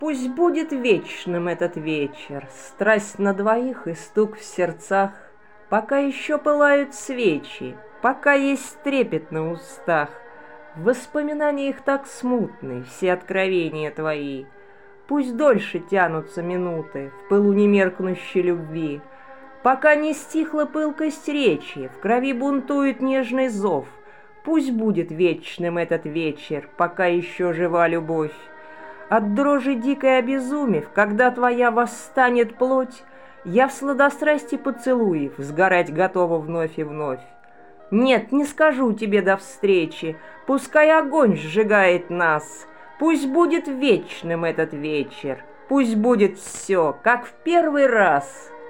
Пусть будет вечным этот вечер, страсть на двоих и стук в сердцах, пока еще пылают свечи, пока есть трепет на устах. В воспоминаниях так смутны все откровения твои. Пусть дольше тянутся минуты в пылу немеркнущей любви, пока не стихла пылкость речи, в крови бунтует нежный зов. Пусть будет вечным этот вечер, пока еще жива любовь. От дрожи дикой обезумев, когда твоя восстанет плоть, я в сладострасти поцелуев сгорать готова вновь и вновь. Нет, не скажу тебе до встречи, пускай огонь сжигает нас. Пусть будет вечным этот вечер, пусть будет все, как в первый раз.